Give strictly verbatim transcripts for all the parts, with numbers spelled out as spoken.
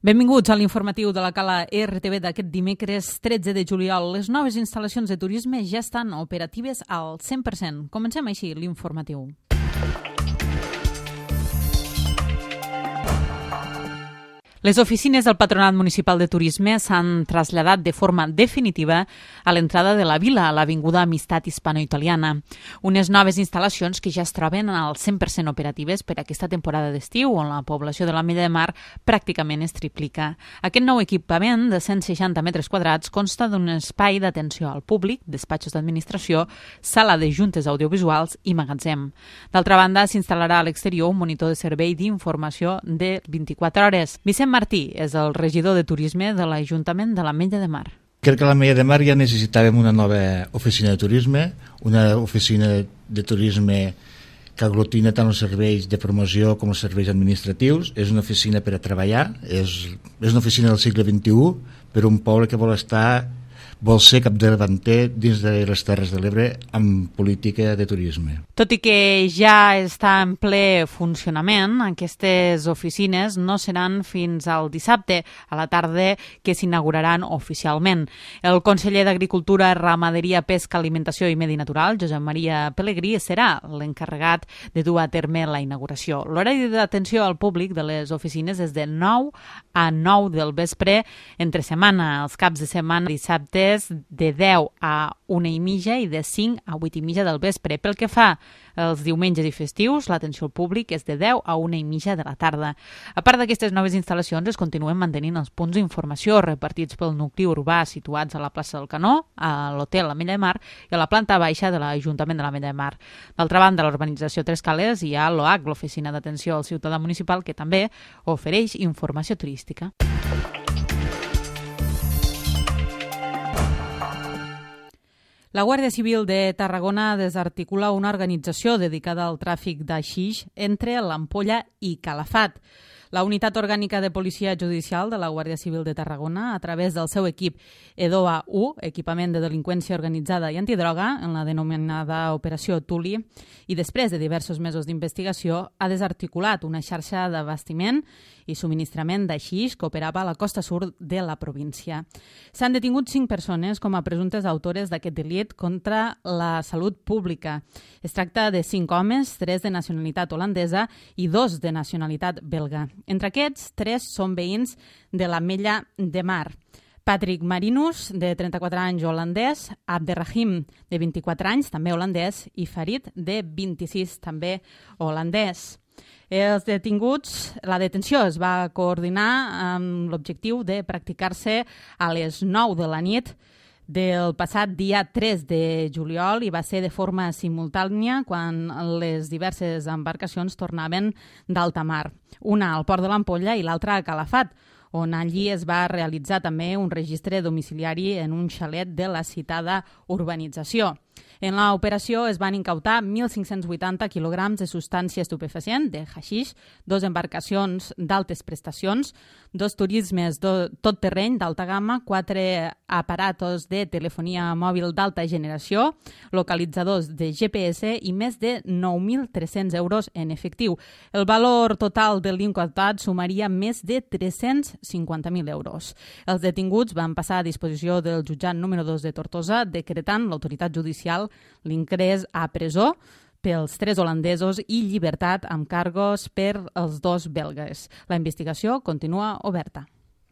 Benvinguts a l'informatiu de la Cala R T V d'aquest dimecres tretze de juliol. Les noves instal·lacions de turisme ja estan operatives al cent per cent. Comencem així l'informatiu. Les oficines del Patronat Municipal de Turisme s'han traslladat de forma definitiva a l'entrada de la vila, a l'Avinguda Amistat Hispano-Italiana. Unes noves instal·lacions que ja es troben al cent per cent operatives per aquesta temporada d'estiu, on la població de l'Ametlla de Mar pràcticament es triplica. Aquest nou equipament de cent seixanta metres quadrats consta d'un espai d'atenció al públic, despatxos d'administració, sala de juntes audiovisuals i magatzem. D'altra banda, s'instal·larà a l'exterior un monitor de servei d'informació de vint-i-quatre hores. Vicent Martí és el regidor de turisme de l'Ajuntament de l'Ametlla de Mar. Crec que a l'Ametlla de Mar ja necessitàvem una nova oficina de turisme, una oficina de turisme que aglutina tant els serveis de promoció com els serveis administratius. És una oficina per a treballar, és, és una oficina del segle vint-i-u per un poble que vol estar vol ser capdavanter dins de les Terres de l'Ebre amb política de turisme. Tot i que ja està en ple funcionament, aquestes oficines no seran fins al dissabte a la tarda que s'inauguraran oficialment. El conseller d'Agricultura, Ramaderia, Pesca, Alimentació i Medi Natural, Josep Maria Pelegrí, serà l'encarregat de dur a terme la inauguració. L'horari d'atenció al públic de les oficines és de nou a nou del vespre entre setmana, els caps de setmana, dissabte de deu a una i mitja i de cinc a vuit i mitja del vespre. Pel que fa els diumenges i festius, l'atenció al públic és de deu a una i mitja de la tarda. A part d'aquestes noves instal·lacions, es continuen mantenint els punts d'informació repartits pel nucli urbà situats a la plaça del Canó, a l'hotel Ametlla de Mar i a la planta baixa de l'Ajuntament de l'Ametlla de Mar. D'altra banda, a l'urbanització Tres Cales hi ha l'O A C, l'Oficina d'Atenció al Ciutadà Municipal, que també ofereix informació turística. La Guàrdia Civil de Tarragona desarticula una organització dedicada al tràfic d'haixix entre l'Ampolla i Calafat. La Unitat Orgànica de Policia Judicial de la Guàrdia Civil de Tarragona, a través del seu equip E D O A u, Equipament de Delinqüència Organitzada i Antidroga, en la denominada Operació Tuli, i després de diversos mesos d'investigació, ha desarticulat una xarxa d'abastiment i subministrament d'haixix que operava a la costa sud de la província. S'han detingut cinc persones com a presumptes autores d'aquest delit contra la salut pública. Es tracta de cinc homes, tres de nacionalitat holandesa i dos de nacionalitat belga. Entre aquests, tres són veïns de l'Ametlla de Mar. Patrick Marinus, de trenta-quatre anys, holandès, Abderrahim, de vint-i-quatre anys, també holandès, i Farid, de vint-i-sis, també holandès. Els detinguts, la detenció es va coordinar amb l'objectiu de practicar-se a les nou de la nit del passat dia tres de juliol i va ser de forma simultània quan les diverses embarcacions tornaven d'alta mar. Una al port de l'Ampolla i l'altra a Calafat, on allí es va realitzar també un registre domiciliari en un xalet de la citada urbanització. En l'operació es van incautar mil cinc-cents vuitanta quilograms de substància estupefacient, de haixix, dos embarcacions d'altes prestacions, dos turismes do, tot terreny d'alta gamma, quatre aparatos de telefonia mòbil d'alta generació, localitzadors de G P S i més de nou mil tres-cents euros en efectiu. El valor total de l'incautat sumaria més de tres-cents cinquanta mil euros. Els detinguts van passar a disposició del jutjat número dos de Tortosa, decretant l'autoritat judicial l'ingrés a presó pels tres holandesos i llibertat amb càrrecs per els dos belgues. La investigació continua oberta.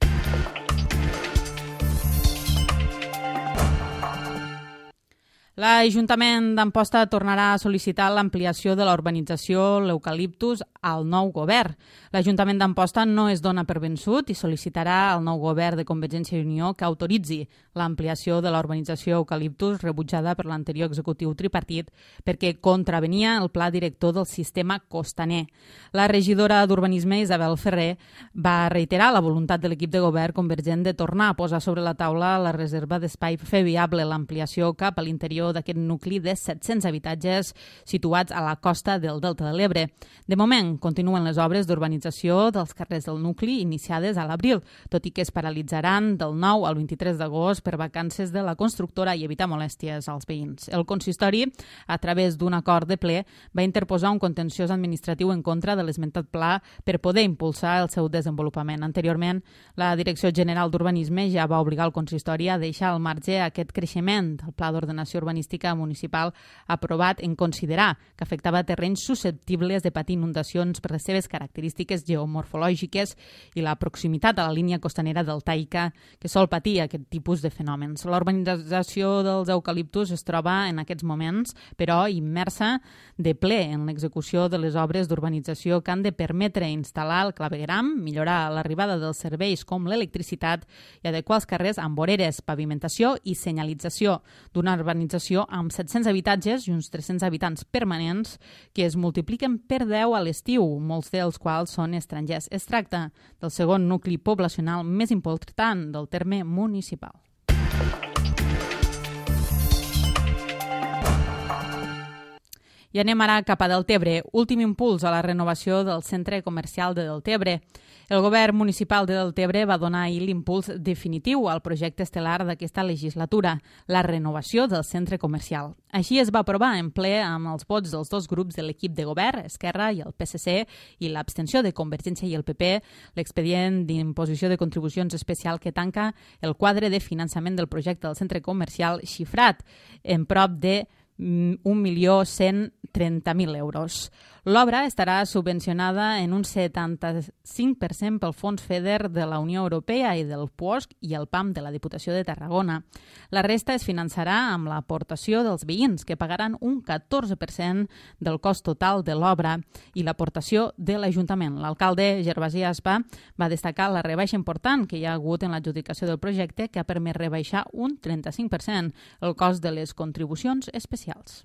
L'Ajuntament d'Amposta tornarà a sol·licitar l'ampliació de la urbanització l'Eucaliptus al nou govern. L'Ajuntament d'Amposta no es dona per vençut i sol·licitarà al nou govern de Convergència i Unió que autoritzi l'ampliació de la urbanització Eucaliptus rebutjada per l'anterior executiu tripartit perquè contravenia el pla director del sistema costaner. La regidora d'Urbanisme, Isabel Ferrer, va reiterar la voluntat de l'equip de govern convergent de tornar a posar sobre la taula la reserva d'espai fer viable l'ampliació cap a l'interior creació d'aquest nucli de set-cents habitatges situats a la costa del Delta de l'Ebre. De moment, continuen les obres d'urbanització dels carrers del nucli iniciades a l'abril, tot i que es paralitzaran del nou al vint-i-tres d'agost per vacances de la constructora i evitar molèsties als veïns. El consistori, a través d'un acord de ple, va interposar un contenciós administratiu en contra de l'esmentat pla per poder impulsar el seu desenvolupament. Anteriorment, la Direcció General d'Urbanisme ja va obligar el consistori a deixar al marge aquest creixement del Pla d'Ordenació Urbanística Municipal aprovat en considerar que afectava terrenys susceptibles de patir inundacions per les seves característiques geomorfològiques i la proximitat a la línia costanera deltaica que sol patir aquest tipus de fenòmens. La urbanització dels eucaliptus es troba en aquests moments, però immersa de ple en l'execució de les obres d'urbanització que han de permetre instal·lar el clavegueram, millorar l'arribada dels serveis com l'electricitat i adequar els carrers amb voreres, pavimentació i senyalització d'una urbanització amb set-cents habitatges i uns tres-cents habitants permanents que es multipliquen per deu a l'estiu, molts dels quals són estrangers. Es tracta del segon nucli poblacional més important del terme municipal. I anem ara cap a Deltebre. Últim impuls a la renovació del centre comercial de Deltebre. El govern municipal de Deltebre va donar ahir l'impuls definitiu al projecte estel·lar d'aquesta legislatura, la renovació del centre comercial. Així es va aprovar en ple amb els vots dels dos grups de l'equip de govern, Esquerra i el P S C, i l'abstenció de Convergència i el P P, l'expedient d'imposició de contribucions especial que tanca el quadre de finançament del projecte del centre comercial xifrat en prop de un milió cent trenta mil euros. L'obra estarà subvencionada en un setanta-cinc per cent pel Fons FEDER de la Unió Europea i del Puosc i el P A M de la Diputació de Tarragona. La resta es finançarà amb l'aportació dels veïns, que pagaran un catorze per cent del cost total de l'obra, i l'aportació de l'Ajuntament. L'alcalde Gervasí Aspa va destacar la rebaixa important que hi ha hagut en l'adjudicació del projecte, que ha permès rebaixar un trenta-cinc per cent el cost de les contribucions especials.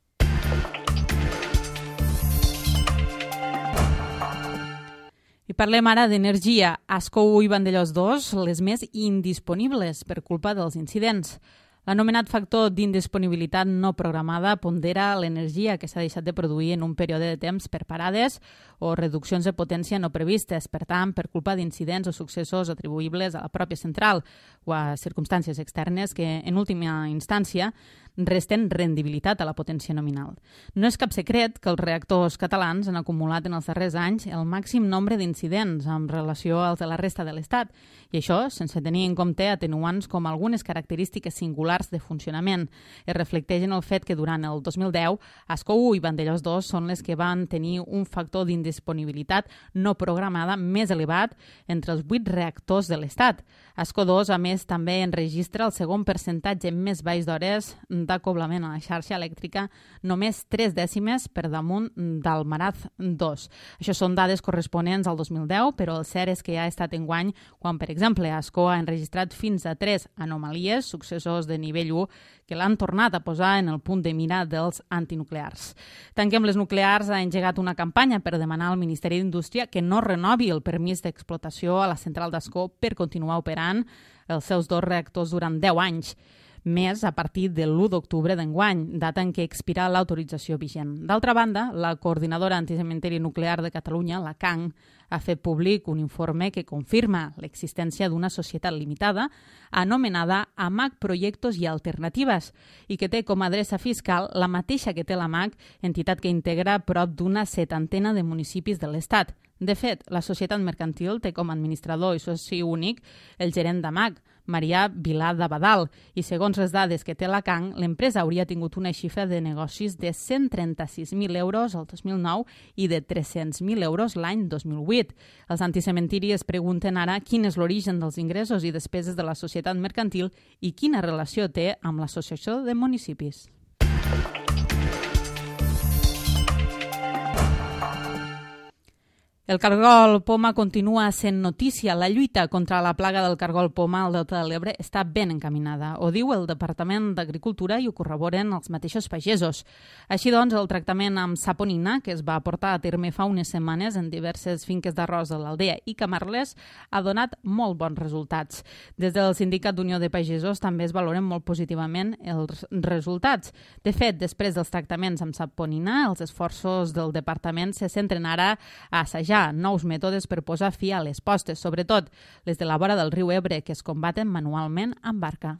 I parlem ara d'energia. Ascó u i Vandellòs dos, les més indisponibles per culpa dels incidents. L'anomenat factor d'indisponibilitat no programada pondera l'energia que s'ha deixat de produir en un període de temps per parades o reduccions de potència no previstes, per tant, per culpa d'incidents o successos atribuïbles a la pròpia central o a circumstàncies externes que, en última instància, resten rendibilitat a la potència nominal. No és cap secret que els reactors catalans han acumulat en els darrers anys el màxim nombre d'incidents en relació als de la resta de l'Estat, i això sense tenir en compte atenuants com algunes característiques singulars de funcionament. Es reflecteix en el fet que durant el dos mil deu Ascó u i Vandellòs dos són les que van tenir un factor d'indisponibilitat no programada més elevat entre els vuit reactors de l'Estat. Ascó dos, a més, també enregistra el segon percentatge més baix d'hores d'acoblament a la xarxa elèctrica, només tres dècimes per damunt del Maraz dos. Això són dades corresponents al dos mil deu, però el cert és que ha estat enguany quan, per exemple, Ascó ha enregistrat fins a tres anomalies, successors de nivell u, que l'han tornat a posar en el punt de mira dels antinuclears. Tanquem les nuclears ha engegat una campanya per demanar al Ministeri d'Indústria que no renovi el permís d'explotació a la central d'Ascó per continuar operant els seus dos reactors durant deu anys. Més a partir de l'u d'octubre d'enguany, data en què expira l'autorització vigent. D'altra banda, la Coordinadora Anticementeri Nuclear de Catalunya, la C A N, ha fet públic un informe que confirma l'existència d'una societat limitada anomenada AMAC Proyectos i Alternatives i que té com a adreça fiscal la mateixa que té l'AMAC, entitat que integra prop d'una setantena de municipis de l'Estat. De fet, la societat mercantil té com a administrador i soci únic el gerent d'AMAC, Marià Vilà d'Abadal, i segons les dades que té la C A N, l'empresa hauria tingut una xifra de negocis de cent trenta-sis mil euros el dos mil nou i de tres-cents mil euros l'any dos mil vuit. Els anticementiri es pregunten ara quin és l'origen dels ingressos i despeses de la societat mercantil i quina relació té amb l'associació de municipis. El cargol poma continua sent notícia. La lluita contra la plaga del cargol poma al Delta de l'Ebre està ben encaminada. Ho diu el Departament d'Agricultura i ho corroboren els mateixos pagesos. Així doncs, el tractament amb saponina, que es va portar a terme fa unes setmanes en diverses finques d'arròs de l'Aldea i Camarles, ha donat molt bons resultats. Des del Sindicat d'Unió de Pagesos també es valoren molt positivament els resultats. De fet, després dels tractaments amb saponina, els esforços del departament se centren ara a assajar nous mètodes per posar fi a les postes, sobretot les de la vora del riu Ebre, que es combaten manualment amb barca.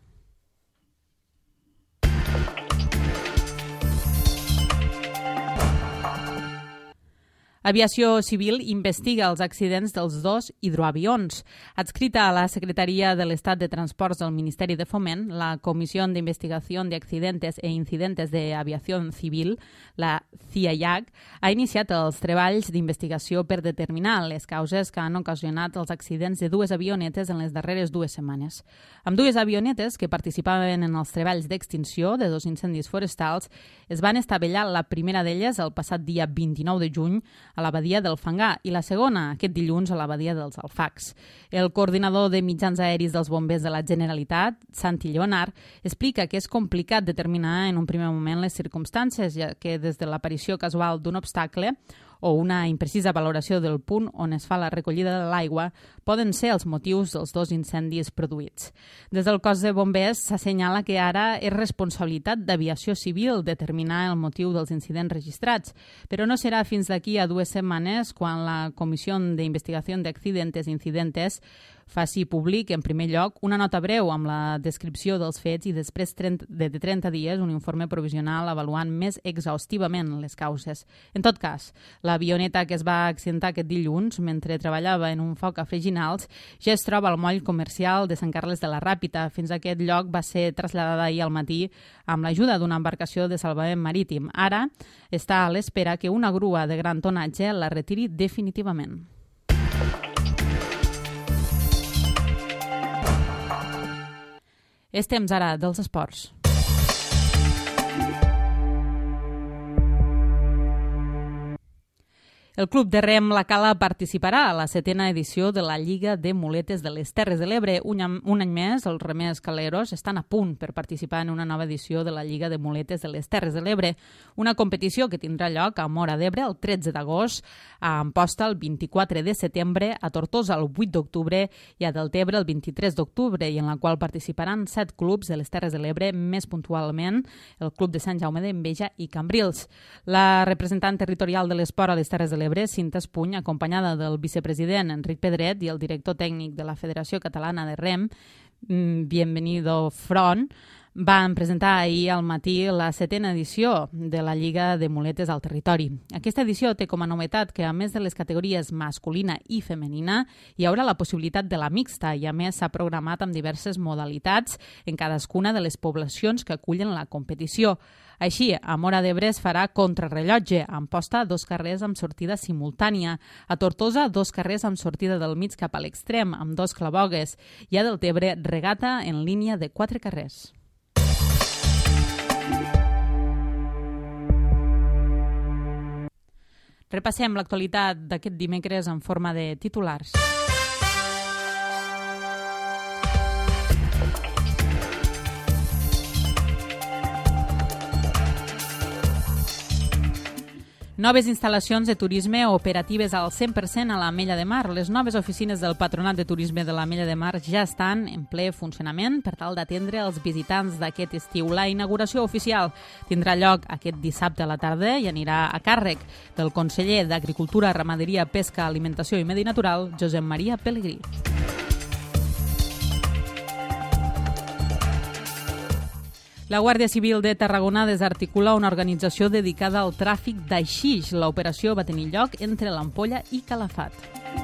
Aviació Civil investiga els accidents dels dos hidroavions. Adscrita a la Secretaria de l'Estat de Transports del Ministeri de Foment, la Comissió d'Investigació de Accidentes e Incidentes de Aviació Civil, la C I A C, ha iniciat els treballs d'investigació per determinar les causes que han ocasionat els accidents de dues avionetes en les darreres dues setmanes. Amb dues avionetes que participaven en els treballs d'extinció de dos incendis forestals, es van estavellar la primera d'elles el passat dia vint-i-nou de juny a la badia del Fangar i la segona aquest dilluns a la badia dels Alfacs. El coordinador de mitjans aeris dels bombers de la Generalitat, Santi Lleonard, explica que és complicat determinar en un primer moment les circumstàncies, ja que des de l'aparició casual d'un obstacle o una imprecisa valoració del punt on es fa la recollida de l'aigua poden ser els motius dels dos incendis produïts. Des del cos de bombers s'assenyala que ara és responsabilitat d'Aviació Civil determinar el motiu dels incidents registrats, però no serà fins d'aquí a dues setmanes quan la Comissió d'Investigació d'Accidentes i Incidentes faci públic, en primer lloc, una nota breu amb la descripció dels fets i després de trenta dies un informe provisional avaluant més exhaustivament les causes. En tot cas, l'avioneta que es va accidentar aquest dilluns mentre treballava en un foc a Freginals ja es troba al moll comercial de Sant Carles de la Ràpita. Fins a aquest lloc va ser traslladada ahir al matí amb l'ajuda d'una embarcació de salvament marítim. Ara està a l'espera que una grua de gran tonatge la retiri definitivament. És temps ara dels esports. El Club de Rem La Cala participarà a la setena edició de la Lliga de Muletes de les Terres de l'Ebre. Un, un any més, els remers caleros estan a punt per participar en una nova edició de la Lliga de Muletes de les Terres de l'Ebre, una competició que tindrà lloc a Móra d'Ebre el tretze d'agost, a Amposta el vint-i-quatre de setembre, a Tortosa el vuit d'octubre i a Deltebre el vint-i-tres d'octubre, i en la qual participaran set clubs de les Terres de l'Ebre, més puntualment el Club de Sant Jaume d'Enveja i Cambrils. La representant territorial de l'esport a les Terres de l'Ebre, Cinta Espuny, acompanyada del vicepresident Enric Pedret i el director tècnic de la Federació Catalana de Rem, Bienvenido Front, van presentar ahir al matí la setena edició de la Lliga de Muletes al territori. Aquesta edició té com a novetat que, a més de les categories masculina i femenina, hi haurà la possibilitat de la mixta i, a més, s'ha programat amb diverses modalitats en cadascuna de les poblacions que acullen la competició. Així, a Móra d'Ebre es farà contrarrellotge, a Amposta dos carrers amb sortida simultània, a Tortosa dos carrers amb sortida del mig cap a l'extrem, amb dos clavogues, i a Deltebre regata en línia de quatre carrers. Repassem l'actualitat d'aquest dimecres en forma de titulars. Noves instal·lacions de turisme operatives al cent per cent a l'Ametlla de Mar. Les noves oficines del Patronat de Turisme de l'Ametlla de Mar ja estan en ple funcionament per tal d'atendre els visitants d'aquest estiu. La inauguració oficial tindrà lloc aquest dissabte a la tarda i anirà a càrrec del conseller d'Agricultura, Ramaderia, Pesca, Alimentació i Medi Natural, Josep Maria Pelegrí. La Guàrdia Civil de Tarragona desarticula una organització dedicada al tràfic d'aixix. L'operació va tenir lloc entre l'Ampolla i Calafat.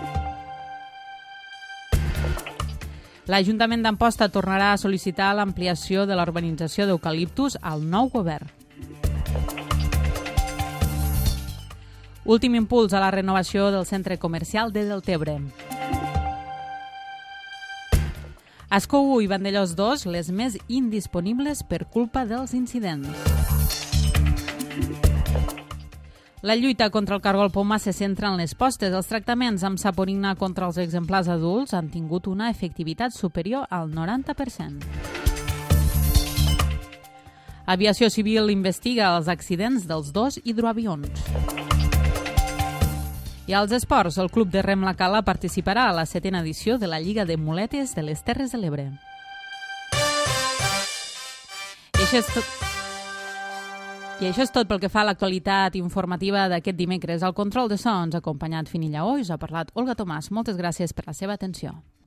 L'Ajuntament d'Amposta tornarà a sol·licitar l'ampliació de la urbanització d'eucaliptus al nou govern. Últim impuls a la renovació del centre comercial de Deltebre. Ascou i Vandellós dos, les més indisponibles per culpa dels incidents. La lluita contra el cargol poma se centra en les postes. Els tractaments amb saponina contra els exemplars adults han tingut una efectivitat superior al noranta per cent. Aviació Civil investiga els accidents dels dos hidroavions. I als esports, el club de rem La Cala participarà a la setena edició de la Lliga de Muletes de les Terres de l'Ebre. I això és tot... I això és tot pel que fa a l'actualitat informativa d'aquest dimecres. Al control de so ens ha acompanyat Fini Lleó i us ha parlat Olga Tomàs. Moltes gràcies per la seva atenció.